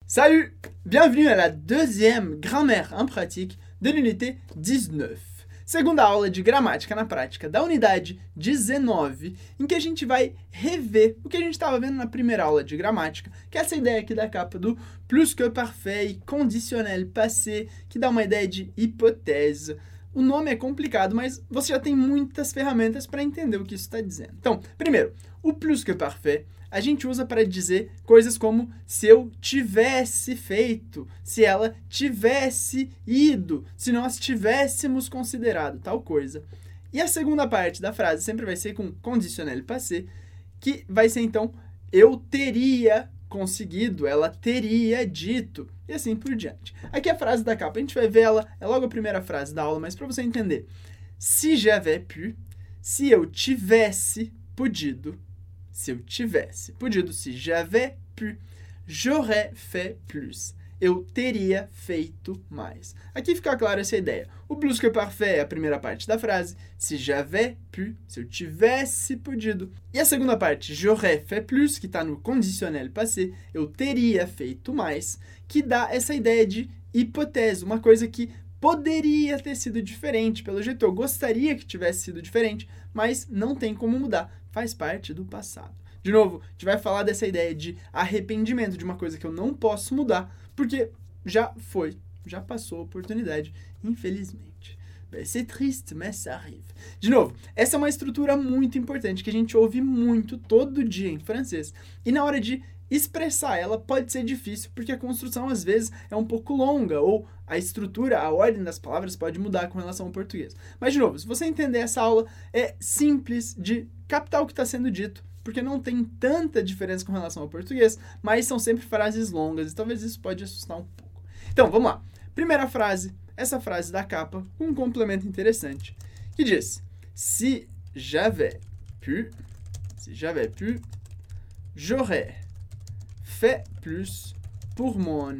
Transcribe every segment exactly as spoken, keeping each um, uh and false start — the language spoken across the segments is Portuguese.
Salut! Bienvenue à la deuxième grammaire en pratique de l'unité dezenove. Segunda aula de gramática na prática da unidade dezenove, em que a gente vai rever o que a gente estava vendo na primeira aula de gramática, que é essa ideia aqui da capa do plus que parfait e conditionnel passé, que dá uma ideia de hipótese. O nome é complicado, mas você já tem muitas ferramentas para entender o que isso está dizendo. Então, primeiro, o plus que parfait a gente usa para dizer coisas como se eu tivesse feito, se ela tivesse ido, se nós tivéssemos considerado tal coisa. E a segunda parte da frase sempre vai ser com conditionnel passé, que vai ser então eu teria conseguido, ela teria dito, e assim por diante. Aqui a frase da capa, a gente vai ver ela, é logo a primeira frase da aula, mas para você entender. Si j'avais pu, se eu tivesse podido, se eu tivesse podido, se j'avais pu, j'aurais fait plus. Eu teria feito mais. Aqui fica clara essa ideia. O plus que parfait é a primeira parte da frase. Se j'avais pu, se eu tivesse podido. E a segunda parte, j'aurais fait plus, que está no conditionnel passé, eu teria feito mais, que dá essa ideia de hipótese, uma coisa que poderia ter sido diferente. Pelo jeito, eu gostaria que tivesse sido diferente, mas não tem como mudar. Faz parte do passado. De novo, a gente vai falar dessa ideia de arrependimento, de uma coisa que eu não posso mudar, porque já foi, já passou a oportunidade, infelizmente. C'est triste, mais ça arrive. De novo, essa é uma estrutura muito importante que a gente ouve muito todo dia em francês. E na hora de expressar ela pode ser difícil, porque a construção às vezes é um pouco longa, ou a estrutura, a ordem das palavras pode mudar com relação ao português. Mas, de novo, se você entender essa aula, é simples de captar o que está sendo dito, porque não tem tanta diferença com relação ao português, mas são sempre frases longas, e talvez isso pode assustar um pouco. Então, vamos lá. Primeira frase, essa frase da capa, com um complemento interessante, que diz, si j'avais pu, si j'avais pu, j'aurais fait plus pour mon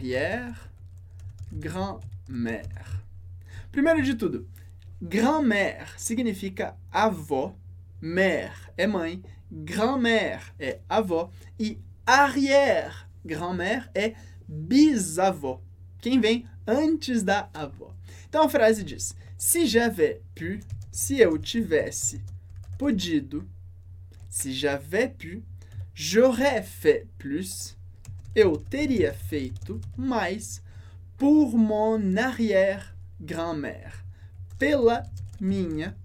arrière-grand-mère. Primeiro de tudo, grand-mère significa avó, mère é mãe, grand-mère é avó e arrière-grand-mère é bisavó, quem vem antes da avó. Então a frase diz, si j'avais pu, se eu tivesse podido, si j'avais pu, j'aurais fait plus, eu teria feito mais pour mon arrière-grand-mère, pela minha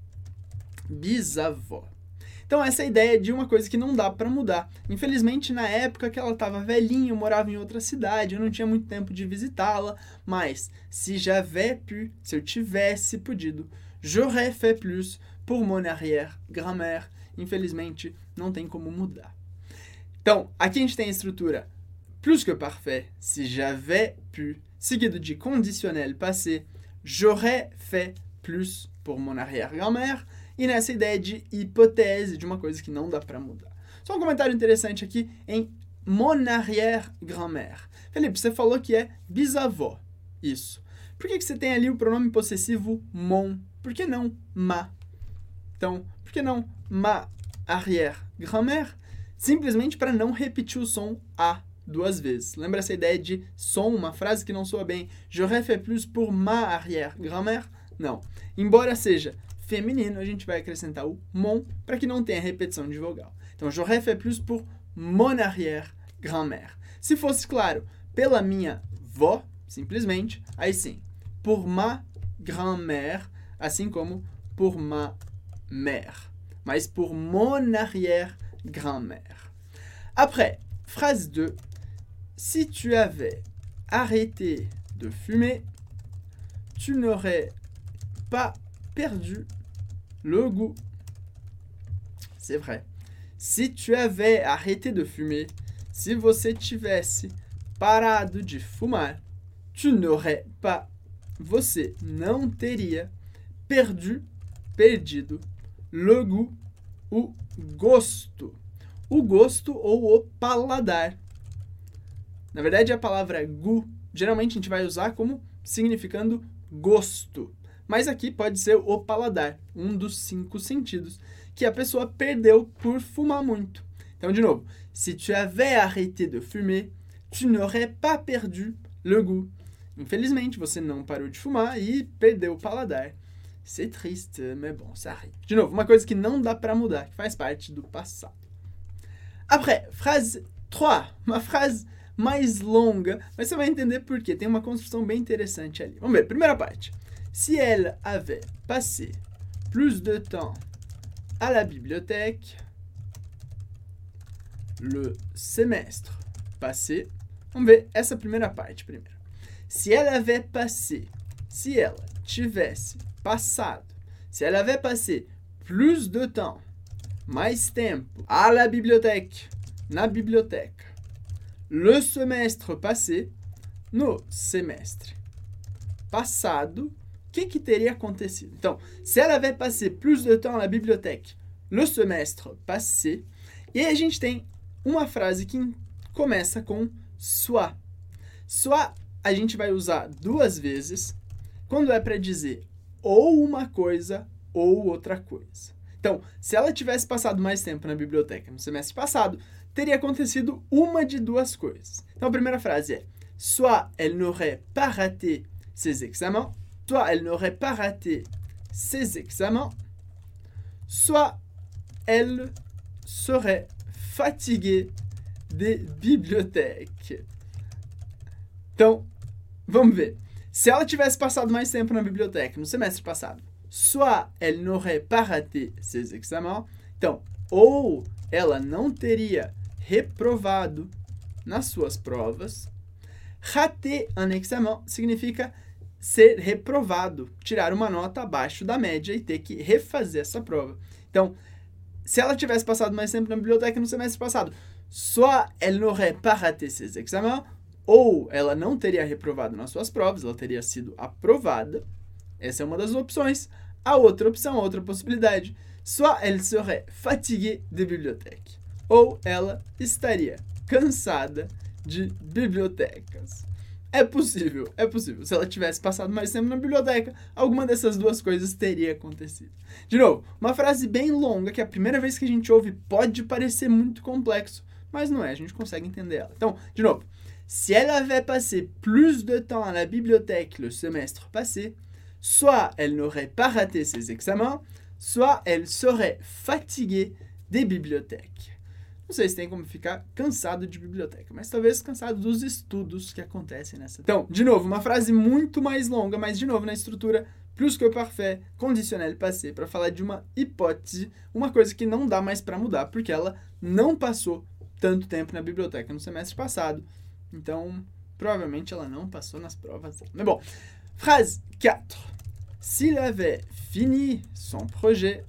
bisavó. Então essa é a ideia de uma coisa que não dá para mudar. Infelizmente, na época que ela estava velhinha, eu morava em outra cidade, eu não tinha muito tempo de visitá-la, mas si j'avais pu, se eu tivesse podido, j'aurais fait plus pour mon arrière-grand-mère. Infelizmente, não tem como mudar. Então, aqui a gente tem a estrutura plus que parfait, si j'avais pu, seguido de conditionnel passé, j'aurais fait plus pour mon arrière-grand-mère, e nessa ideia de hipótese, de uma coisa que não dá para mudar. Só um comentário interessante aqui em mon arrière-grand-mère. Felipe, você falou que é bisavó. Isso. Por que que você tem ali o pronome possessivo mon? Por que não ma? Então, por que não ma arrière-grand-mère? Simplesmente para não repetir o som a duas vezes. Lembra essa ideia de som, uma frase que não soa bem? J'aurais fait plus pour ma arrière-grand-mère? Não. Embora seja feminino, a gente vai acrescentar o mon para que não tenha repetição de vogal. Então, j'aurais fait plus pour mon arrière-grand-mère. Se fosse, claro, pela minha vó, simplesmente, aí sim, pour ma grand-mère, assim como pour ma mère. Mas pour mon arrière-grand-mère. Après, phrase deux. Si tu avais arrêté de fumer, tu n'aurais pas perdu le goût. C'est vrai. Si tu avais arrêté de fumer, se você tivesse parado de fumar, tu n'aurais pas, você não teria perdu, perdido, le goût, o gosto. O gosto ou o paladar. Na verdade, a palavra goût, geralmente a gente vai usar como significando gosto. Mas aqui pode ser o paladar, um dos cinco sentidos, que a pessoa perdeu por fumar muito. Então, de novo, si tu avais arrêté de fumer, tu n'aurais pas perdu le goût. Infelizmente, você não parou de fumar e perdeu o paladar. C'est triste, mais bon, ça arrive. De novo, uma coisa que não dá para mudar, que faz parte do passado. Après, phrase trois, uma frase mais longa, mas você vai entender por quê. Tem uma construção bem interessante ali. Vamos ver, primeira parte. Si elle avait passé plus de temps à la bibliothèque, le semestre passé. Vamos ver essa primeira parte primeiro. Si elle avait passé, se ela tivesse passado, se ela avait passé plus de temps, mais tempo, à la bibliothèque, na biblioteca, le semestre passé, no semestre passado, o que, que teria acontecido? Então, se ela avait passé plus de temps à la bibliothèque, le semestre passé, e aí a gente tem uma frase que começa com soit. Soit a gente vai usar duas vezes quando é para dizer ou uma coisa ou outra coisa. Então, se ela tivesse passado mais tempo na biblioteca no semestre passado, teria acontecido uma de duas coisas. Então, a primeira frase é soit elle n'aurait pas raté ses examens, soit elle n'aurait pas raté ses examens, soit elle serait fatiguée des bibliothèques. Então, vamos ver. Se ela tivesse passado mais tempo na biblioteca no semestre passado, soit elle n'aurait pas raté ses examens. Então, ou ela não teria reprovado nas suas provas. Rater un examen significa ser reprovado, tirar uma nota abaixo da média e ter que refazer essa prova. Então, se ela tivesse passado mais tempo na biblioteca no semestre passado, soit elle n'aurait pas raté ses examens, ou ela não teria reprovado nas suas provas, ela teria sido aprovada. Essa é uma das opções. A outra opção, a outra possibilidade, soit elle serait fatiguée de bibliothèque, ou ela estaria cansada de bibliotecas. É possível, é possível. Se ela tivesse passado mais tempo na biblioteca, alguma dessas duas coisas teria acontecido. De novo, uma frase bem longa que a primeira vez que a gente ouve pode parecer muito complexo, mas não é, a gente consegue entender ela. Então, de novo, si elle avait passé plus de temps à la bibliothèque le semestre passé, soit elle n'aurait pas raté ses examens, soit elle serait fatiguée des bibliothèques. Não sei se tem como ficar cansado de biblioteca, mas talvez cansado dos estudos que acontecem nessa. Então, de novo, uma frase muito mais longa, mas de novo na estrutura plus que parfait, conditionnel passé, para falar de uma hipótese, uma coisa que não dá mais para mudar, porque ela não passou tanto tempo na biblioteca no semestre passado. Então, provavelmente ela não passou nas provas. Mas bom, phrase quatre. S'il avait fini son projet,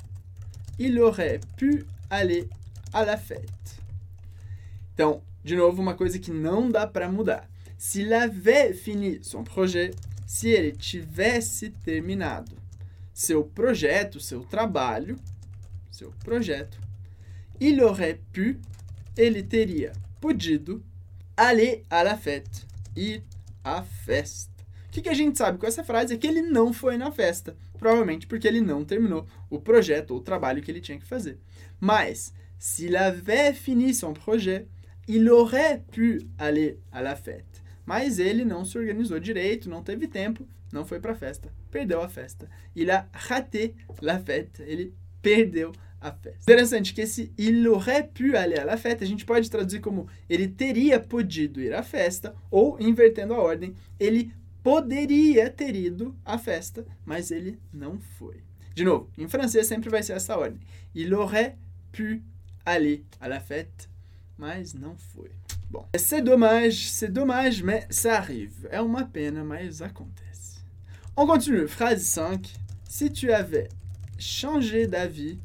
il aurait pu aller à la fête. Então, de novo, uma coisa que não dá para mudar. S'il avait fini son projet, se ele tivesse terminado seu projeto, seu trabalho, seu projeto, il aurait pu, ele teria podido, aller à la fête, ir à festa. O que, que a gente sabe com essa frase é que ele não foi na festa, provavelmente porque ele não terminou o projeto ou o trabalho que ele tinha que fazer. Mas, s'il avait fini son projet, il aurait pu aller à la fête. Mas ele não se organizou direito, não teve tempo, não foi para a festa, perdeu a festa. Il a raté la fête, ele perdeu a festa. Interessante que esse il aurait pu aller à la fête a gente pode traduzir como ele teria podido ir à festa, ou, invertendo a ordem, ele poderia ter ido à festa, mas ele não foi. De novo, em francês sempre vai ser essa ordem. Il aurait pu aller à la fête, mas não foi. Bon, c'est dommage, c'est dommage, mais ça arrive. É uma pena, mas acontece. On continue. Phrase cinq. Si tu avais changé d'avis,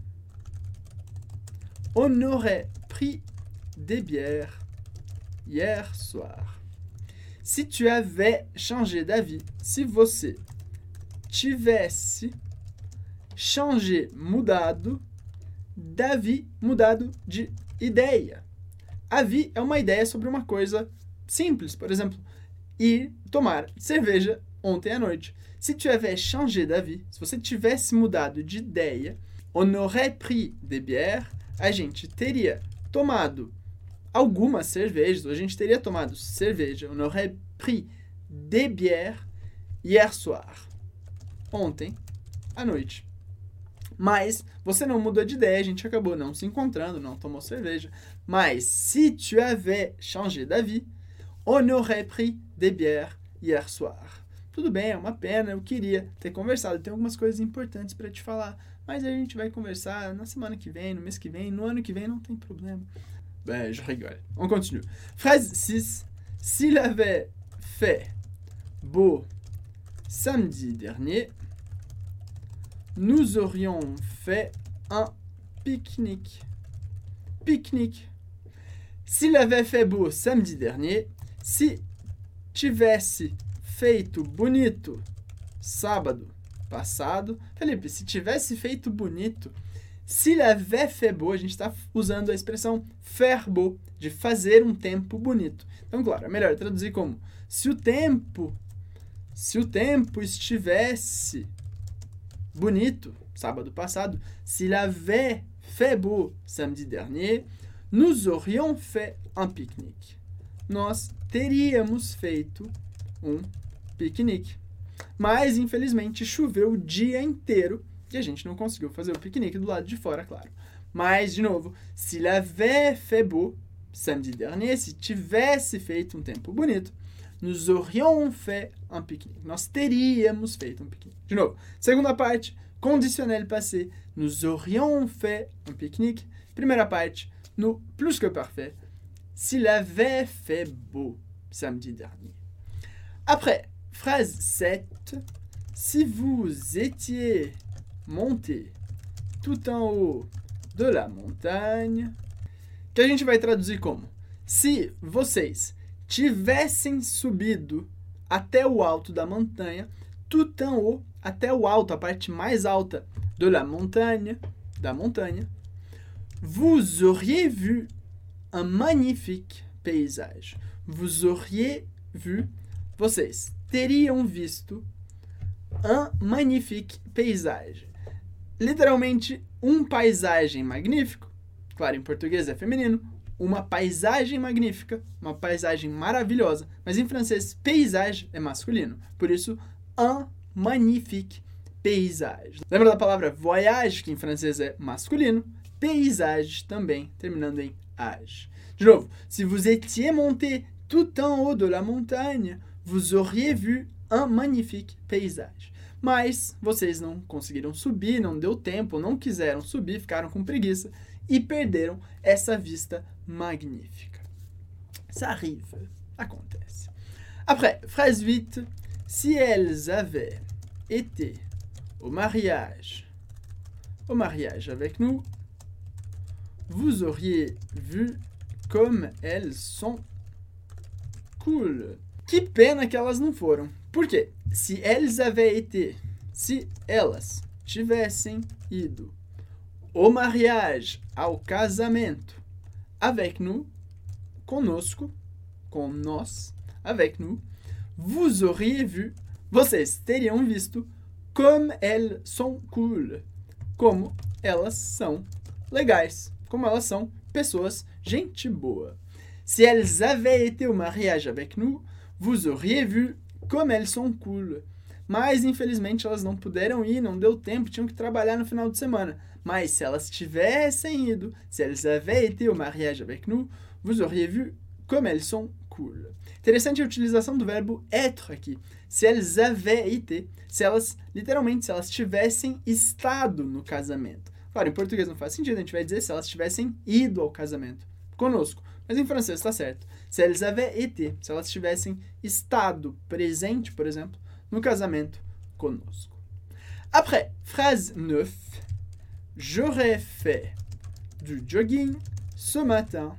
on aurait pris des bières hier soir. Si tu avais changé d'avis, se você tivesse changé, mudado, d'avis, mudado de ideia. Avis é uma ideia sobre uma coisa simples. Por exemplo, ir tomar cerveja ontem à noite. Se tu avais changé d'avis, se você tivesse mudado de ideia, on aurait pris des bières, a gente teria tomado algumas cervejas, ou a gente teria tomado cerveja. On aurait pris des bières hier soir. Ontem à noite. Mas você não mudou de ideia, a gente acabou não se encontrando, não tomou cerveja. Mas si tu avais changé d'avis, on aurait pris des bières hier soir. Tudo bem, é uma pena, eu queria ter conversado, tem algumas coisas importantes para te falar, mas a gente vai conversar na semana que vem, no mês que vem, no ano que vem, não tem problema. Ben, je rigole. On continue. Phrase six. S'il avait fait beau samedi dernier, nous aurions fait un pique-nique. Pique-nique. S'il avait fait beau samedi dernier, se tivesse feito bonito sábado passado, Felipe, se tivesse feito bonito, s'il avait fait beau, a gente está usando a expressão faire beau, de fazer um tempo bonito. Então, claro, é melhor traduzir como se o tempo, se o tempo estivesse bonito sábado passado, s'il avait fait beau samedi dernier, nous aurions fait un pique-nique. Nós teríamos feito um piquenique. Mas, infelizmente, choveu o dia inteiro e a gente não conseguiu fazer o piquenique do lado de fora, claro. Mas, de novo, s'il avait fait beau samedi dernier, se tivesse feito um tempo bonito, nous aurions fait un pique-nique. Nós teríamos feito um piquenique. De novo, segunda parte, conditionnel passé, nous aurions fait un pique-nique. Primeira parte, no plus que parfait, s'il avait fait beau samedi dernier. Après, phrase sept, si vous étiez monté tout en haut de la montagne, que a gente vai traduzir como: se vocês tivessem subido até o alto da montanha, tout en haut, até o alto, a parte mais alta de la montagne, da montanha, vous auriez vu un magnifique paysage. Vous auriez vu, vocês teriam visto un magnifique paysage. Literalmente, um paisagem magnífico. Claro, em português é feminino. Uma paisagem magnífica, uma paisagem maravilhosa. Mas em francês, paysage é masculino. Por isso, un magnifique paysage. Lembra da palavra voyage, que em francês é masculino? Paysage também, terminando em age. De novo, si vous étiez monté tout en haut de la montagne, vous auriez vu un magnifique paysage. Mas vocês não conseguiram subir, não deu tempo, não quiseram subir, ficaram com preguiça e perderam essa vista magnífica. Ça arrive, acontece. Après, phrase huit, si elles avaient été au mariage, au mariage avec nous, vous auriez vu comme elles sont cool. Que pena que elas não foram. Por quê? Se elles avaient été, se elas tivessem ido au mariage, ao casamento, avec nous, conosco, com nós, avec nous, vous auriez vu, vocês teriam visto, comme elles sont cool, como elas são legais, como elas são pessoas, gente boa. Si elles avaient été au mariage avec nous, vous auriez vu comme elles sont cool. Mas, infelizmente, elas não puderam ir, não deu tempo, tinham que trabalhar no final de semana. Mas, se elas tivessem ido, se elles avaient été au mariage avec nous, vous auriez vu comme elles sont cool. Interessante a utilização do verbo être aqui. Se elles avaient été, se elas, literalmente, se elas tivessem estado no casamento. Claro, em português não faz sentido, a gente vai dizer se elas tivessem ido ao casamento conosco. Mas em francês está certo. Se elles avaient été, se elas tivessem estado presente, por exemplo, no casamento conosco. Après, phrase neuf. J'aurais fait du jogging ce matin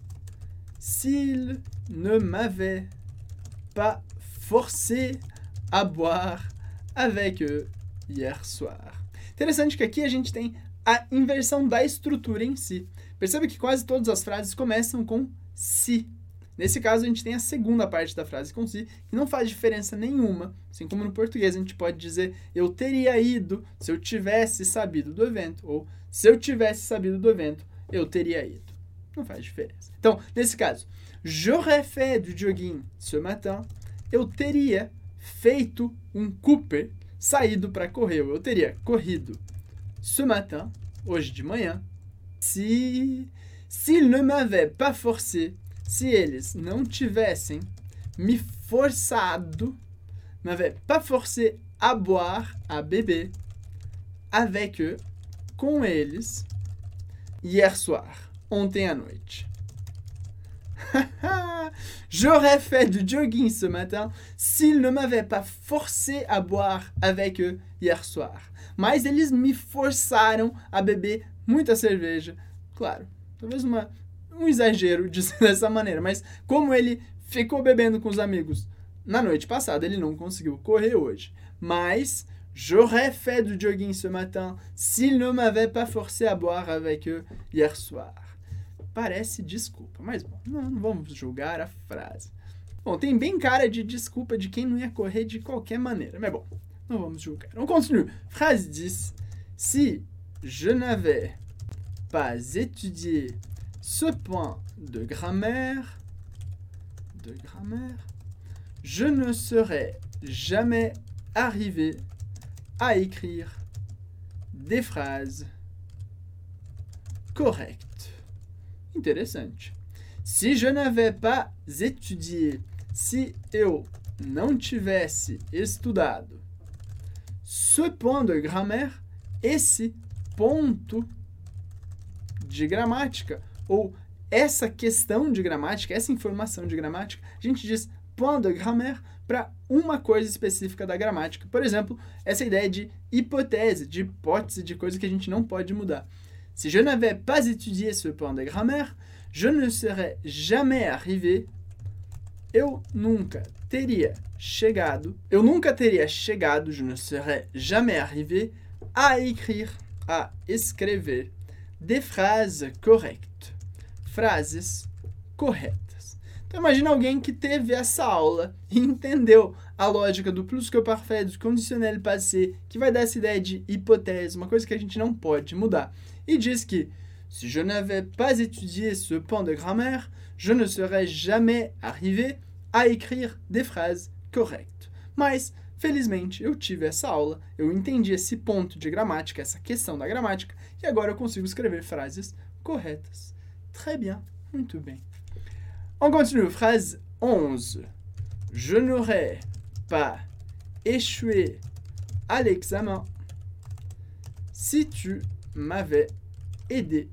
s'il ne m'avait pas forcé à boire avec eux hier soir. Interessante que aqui a gente tem a inversão da estrutura em si. Perceba que quase todas as frases começam com se. Nesse caso, a gente tem a segunda parte da frase com se, que não faz diferença nenhuma. Assim como no português, a gente pode dizer eu teria ido se eu tivesse sabido do evento, ou se eu tivesse sabido do evento, eu teria ido. não faz diferença. Então, nesse caso, j'aurais fait du jogging ce matin. Eu teria feito um couper, saído para correr. Eu teria corrido ce matin, hoje de manhã, se s'ils ne m'avaient pas forcé, se eles não tivessem me forçado, m'avaient pas forcé à boire, à beber, avec eux, com eles, hier soir, ontem à noite. J'aurais fait du jogging ce matin s'ils ne m'avaient pas forcé à boire avec eux hier soir. Mas eles me forçaram a beber muita cerveja. Claro, talvez uma, um exagero dizer dessa maneira, mas como ele ficou bebendo com os amigos na noite passada, ele não conseguiu correr hoje. Mas j'aurais fait du jogging ce matin s'ils ne m'avaient pas forcé à boire avec eux hier soir. Parece desculpa, mas bom, não, não vamos julgar a frase. Bom, tem bem cara de desculpa de quem não ia correr de qualquer maneira, mas bom, não vamos julgar. On continue. Phrase dix. Si je n'avais pas étudié ce point de grammaire, de grammaire, je ne serais jamais arrivé à écrire des phrases correctes. Interessante. Si je n'avais pas étudié, se eu não tivesse estudado ce point de grammaire, esse ponto de gramática, ou essa questão de gramática, essa informação de gramática, a gente diz point de grammaire para uma coisa específica da gramática. Por exemplo, essa ideia de hipótese, de hipótese, de coisa que a gente não pode mudar. Si je n'avais pas étudié ce point de grammaire, je ne serais jamais arrivé. Eu nunca teria chegado. Eu nunca teria chegado, je ne serais jamais arrivé, à écrire, a escrever, des phrases correctes. Frases corretas. Então imagina alguém que teve essa aula e entendeu a lógica do pluscuparfait, do conditionnel passé, que vai dar essa ideia de hipótese, uma coisa que a gente não pode mudar. E diz que, si je n'avais pas étudié ce point de grammaire, je ne serais jamais arrivé à écrire des phrases correctes. Mas, felizmente, eu tive essa aula, eu entendi esse ponto de gramática, essa questão da gramática, e agora eu consigo escrever frases corretas. Très bien, muito bem. On continue, phrase onze. Je n'aurais pas échoué à l'examen si tu m'avais aidé.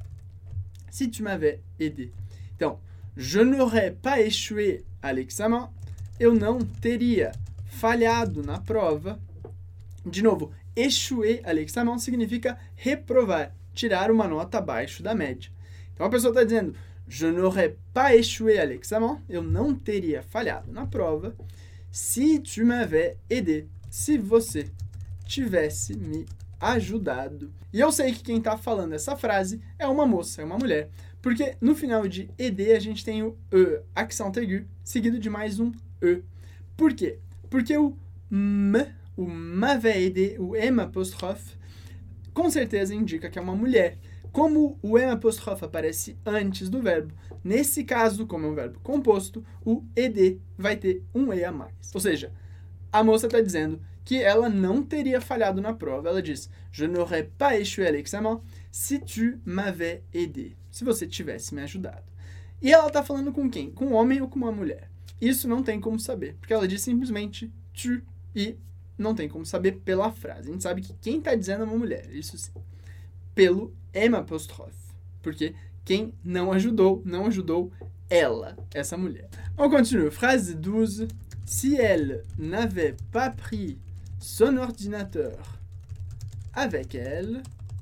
Si tu m'avais aidé. Então, je n'aurais pas échoué à l'examen. Eu não teria falhado na prova. De novo, échouer à l'examen significa reprovar, tirar uma nota abaixo da média. Então, a pessoa está dizendo, je n'aurais pas échoué à l'examen. Eu não teria falhado na prova. Si tu m'avais aidé. Se você tivesse me ajudado. E eu sei que quem está falando essa frase é uma moça, é uma mulher. Porque no final de ed a gente tem o e, accent aigu, seguido de mais um e. Por quê? Porque o m, o m'avait aidé, o m apóstrofe, com certeza indica que é uma mulher. Como o m apóstrofe aparece antes do verbo, nesse caso, como é um verbo composto, o ed vai ter um e a mais. Ou seja, a moça está dizendo que ela não teria falhado na prova. Ela diz, je n'aurais pas échoué à l'examen si tu m'avais aidé. Se você tivesse me ajudado. E ela está falando com quem? Com um homem ou com uma mulher? Isso não tem como saber, porque ela diz simplesmente tu e não tem como saber pela frase. A gente sabe que quem está dizendo é uma mulher, isso sim. Pelo M apóstrofe. Porque quem não ajudou, não ajudou ela, essa mulher. On continue. Phrase douze. Si elle n'avait pas pris son ordinateur avec elle,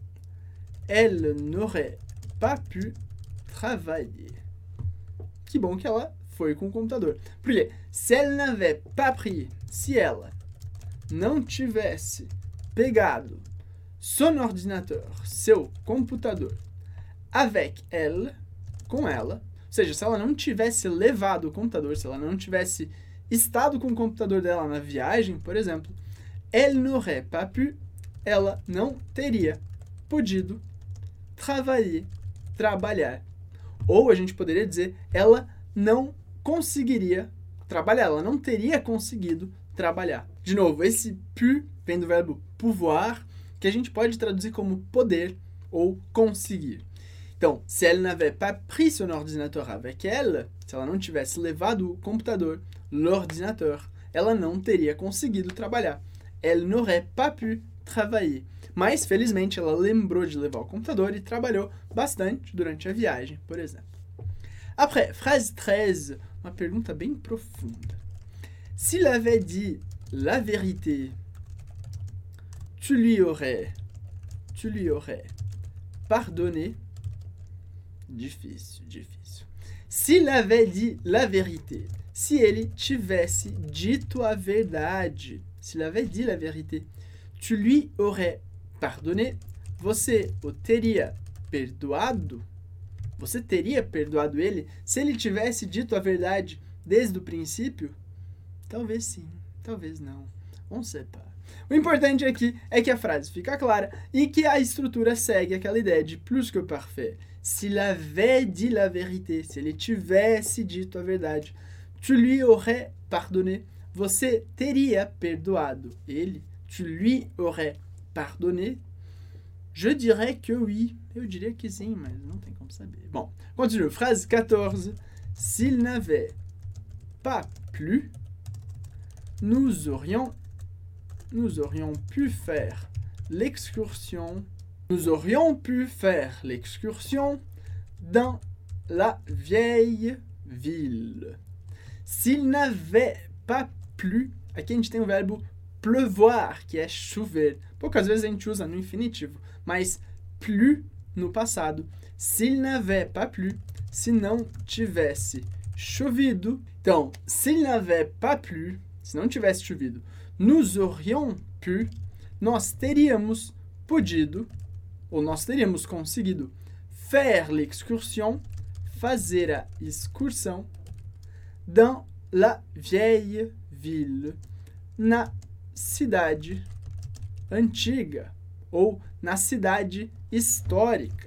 elle n'aurait pas pu travailler. Que bom que ela foi com o computador. Porque se elle n'avait pas pris, se ela não tivesse pegado son ordinateur, seu computador, avec elle, com ela, ou seja, se ela não tivesse levado o computador, se ela não tivesse estado com o computador dela na viagem, por exemplo, elle n'aurait pas pu, ela não teria podido travailler, trabalhar. Ou a gente poderia dizer, ela não conseguiria trabalhar, ela não teria conseguido trabalhar. De novo, esse pu vem do verbo pouvoir, que a gente pode traduzir como poder ou conseguir. Então, se elle n'avait pas pris son ordinateur avec elle, se ela não tivesse levado o computador, l'ordinateur, ela não teria conseguido trabalhar. Elle n'aurait pas pu travailler. Mas, felizmente, ela lembrou de levar o computador e trabalhou bastante durante a viagem, por exemplo. Après, phrase treize, uma pergunta bem profunda. S'il avait dit la vérité, tu lui aurais, tu lui aurais pardonné. Difícil, difícil. S'il avait dit la vérité, se ele tivesse dito a verdade, s'il avait dit la vérité, tu lui aurais pardonné, você o teria perdoado? Você teria perdoado ele se ele tivesse dito a verdade desde o princípio? Talvez sim, talvez não. On ne sait pas. O importante aqui é que a frase fica clara e que a estrutura segue aquela ideia de plus que parfait. S'il avait dit la vérité, se ele tivesse dito a verdade, tu lui aurais pardonné, você teria perdoado ele, tu lui aurais pardonné. Je dirais que oui, eu diria que sim, mas não tem como saber. Bon, continue. Phrase quatorze. S'il n'avait pas plu, nous aurions, nous aurions pu faire l'excursion, nous aurions pu faire l'excursion dans la vieille ville. S'il n'avait pas plu, aqui a gente tem o verbo pleuvoir, que é chover. Poucas vezes a gente usa no infinitivo, mas plu no passado. S'il n'avait pas plu, se não tivesse chovido. Então, s'il n'avait pas plu, se não tivesse chovido, nous aurions pu, nós teríamos podido, ou nós teríamos conseguido, faire l'excursion, fazer a excursão, dans la vieille ville, na cidade antiga, ou na cidade histórica.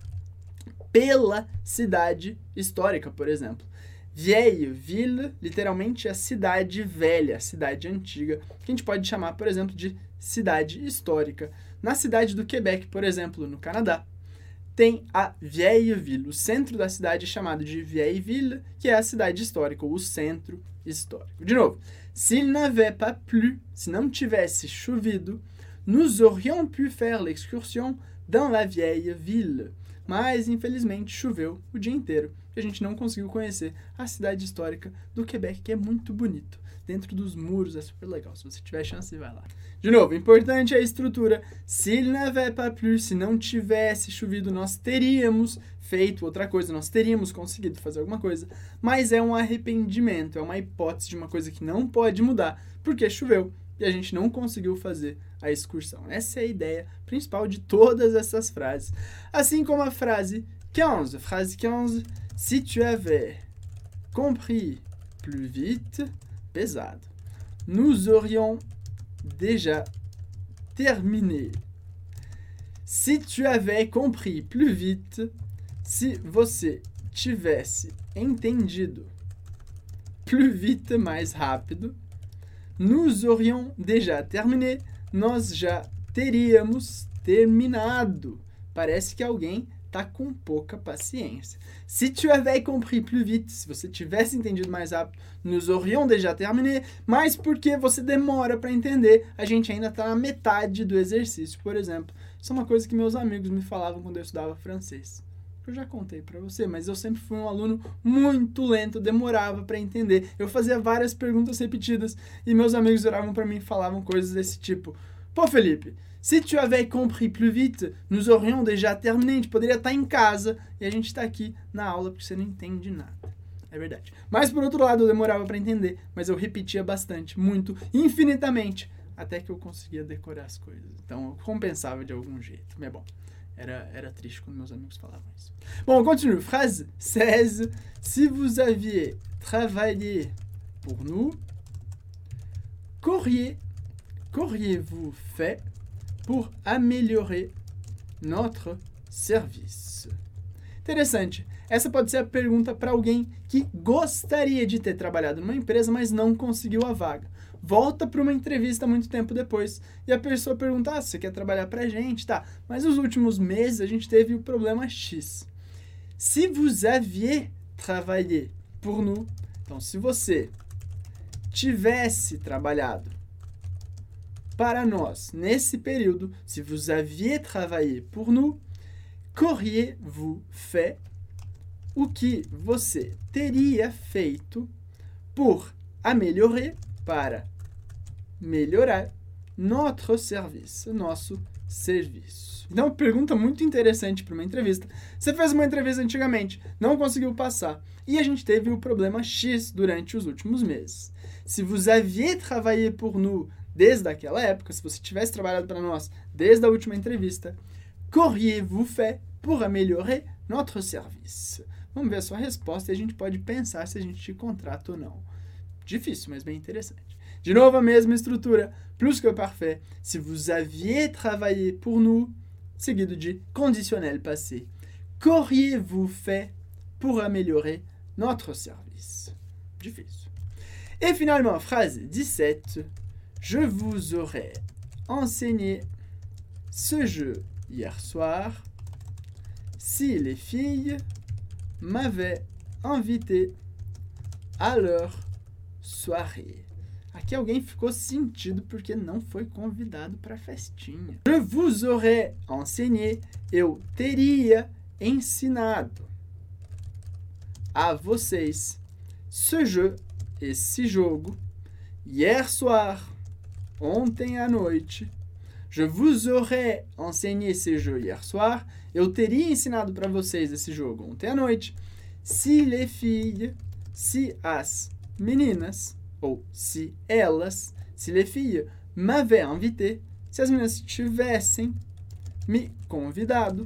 Pela cidade histórica, por exemplo. Vieille ville, literalmente, é a cidade velha, a cidade antiga, que a gente pode chamar, por exemplo, de cidade histórica. Na cidade do Quebec, por exemplo, no Canadá, tem a Vieille Ville. O centro da cidade é chamado de Vieille Ville, que é a cidade histórica, ou o centro histórico. De novo, s'il n'avait pas plu, se não tivesse chovido, nous aurions pu faire l'excursion dans la Vieille Ville. Mas, infelizmente, choveu o dia inteiro e a gente não conseguiu conhecer a cidade histórica do Quebec, que é muito bonito. Dentro dos muros, é super legal. Se você tiver chance, vai lá. De novo, importante é a estrutura. S'il n'avait pas plu, se não tivesse chovido, nós teríamos feito outra coisa, nós teríamos conseguido fazer alguma coisa. Mas é um arrependimento, é uma hipótese de uma coisa que não pode mudar, porque choveu e a gente não conseguiu fazer a excursão. Essa é a ideia principal de todas essas frases. Assim como a frase quinze. Frase quinze. Si tu avais compris plus vite, pesado. Nous aurions déjà terminé. Si tu avais compris plus vite, se você tivesse entendido plus vite, mais rápido, nous aurions déjà terminé, nós já teríamos terminado. Parece que alguém tá com pouca paciência. Si tu avais compris plus vite, se você tivesse entendido mais rápido, nous aurions déjà terminé, mas porque você demora para entender, a gente ainda tá na metade do exercício, por exemplo. Isso é uma coisa que meus amigos me falavam quando eu estudava francês. Eu já contei para você, mas eu sempre fui um aluno muito lento, demorava para entender. Eu fazia várias perguntas repetidas e meus amigos viravam para mim e falavam coisas desse tipo. Pô, Felipe, se tu avais compris plus vite, nous aurions déjà terminé. A gente poderia estar em casa e a gente está aqui na aula porque você não entende nada. É verdade. Mas, por outro lado, eu demorava para entender, mas eu repetia bastante, muito, infinitamente, até que eu conseguia decorar as coisas. Então, eu compensava de algum jeito. Mas, bom, era, era triste quando meus amigos falavam isso. Bon, on continue. Phrase seize. Si vous aviez travaillé pour nous, qu'auriez, qu'auriez-vous fait pour améliorer notre service? Interessante. Essa pode ser a pergunta para alguém que gostaria de ter trabalhado numa empresa, mas não conseguiu a vaga. Volta para uma entrevista muito tempo depois e a pessoa pergunta, ah, você quer trabalhar para a gente? Tá, mas nos últimos meses a gente teve o problema X. Si vous aviez travaillé pour nous, então se você tivesse trabalhado para nós nesse período, si vous aviez travaillé pour nous, qu'auriez-vous fait? O que você teria feito por améliorer, para melhorar, notre service, nosso serviço. Então, uma pergunta muito interessante para uma entrevista. Você fez uma entrevista antigamente, não conseguiu passar, e a gente teve o problema X durante os últimos meses. Se vous aviez travaillé pour nous desde aquela época, se você tivesse trabalhado para nós desde a última entrevista, qu'auriez-vous fait pour améliorer notre service? Vamos ver a sua resposta e a gente pode pensar se a gente te contrata ou não. Difícil, mas bem interessante. De novo, a mesma estrutura, plus que parfait. Si vous aviez travaillé pour nous, seguido de conditionnel passé. Qu'auriez-vous fait pour améliorer notre service? Difícil. Et finalement, phrase dix-sept. Je vous aurais enseigné ce jeu hier soir si les filles m'avaient invité à leur soirée. Aqui alguém ficou sentido porque não foi convidado para a festinha. Je vous aurais enseigné, eu teria ensinado a vocês ce jeu, esse jogo, hier soir, ontem à noite. Je vous aurais enseigné ce jeu hier soir, eu teria ensinado para vocês esse jogo ontem à noite. Si les filles, se as meninas, ou se elas, se les filles m'avaient invité, se as meninas tivessem me convidado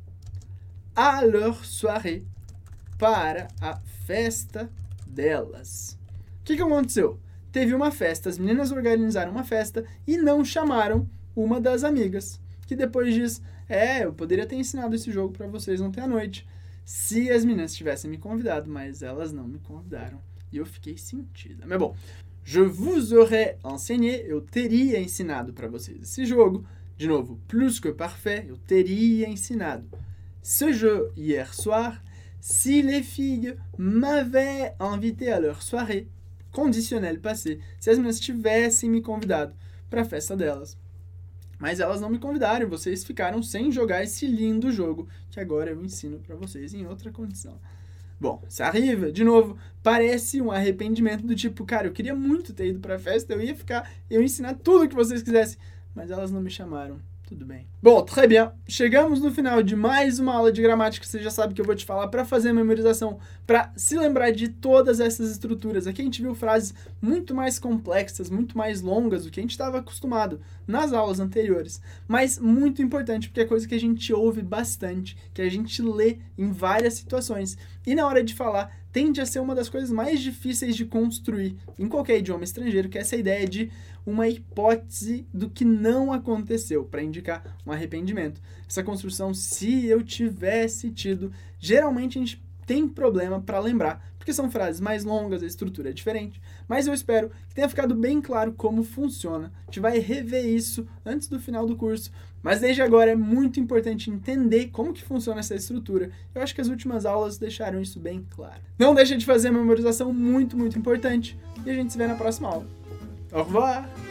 à leur soirée, para a festa delas. O que, que aconteceu? Teve uma festa, as meninas organizaram uma festa e não chamaram uma das amigas, que depois diz, é, eu poderia ter ensinado esse jogo para vocês ontem à noite, se as meninas tivessem me convidado, mas elas não me convidaram. E eu fiquei sentida. Mas bom, je vous aurais enseigné, eu teria ensinado para vocês esse jogo. De novo, plus que parfait, eu teria ensinado. Ce jeu hier soir, si les filles m'avaient invité à leur soirée, conditionnel passé, se as meninas tivessem me convidado para a festa delas. Mas elas não me convidaram, vocês ficaram sem jogar esse lindo jogo, que agora eu ensino para vocês em outra condição. Bom, ça arrive, de novo, parece um arrependimento do tipo, cara, eu queria muito ter ido para a festa, eu ia ficar, eu ia ensinar tudo o que vocês quisessem, mas elas não me chamaram. Tudo bem. Bom, très bien. Chegamos no final de mais uma aula de gramática. Você já sabe que eu vou te falar para fazer a memorização, para se lembrar de todas essas estruturas. Aqui a gente viu frases muito mais complexas, muito mais longas do que a gente estava acostumado nas aulas anteriores. Mas muito importante, porque é coisa que a gente ouve bastante, que a gente lê em várias situações. E na hora de falar, tende a ser uma das coisas mais difíceis de construir em qualquer idioma estrangeiro, que é essa ideia de uma hipótese do que não aconteceu, para indicar um arrependimento. Essa construção, se eu tivesse tido, geralmente a gente tem problema para lembrar, porque são frases mais longas, a estrutura é diferente, mas eu espero que tenha ficado bem claro como funciona. A gente vai rever isso antes do final do curso, mas desde agora é muito importante entender como que funciona essa estrutura. Eu acho que as últimas aulas deixaram isso bem claro. Não deixa de fazer a memorização, muito, muito importante, e a gente se vê na próxima aula. Au revoir!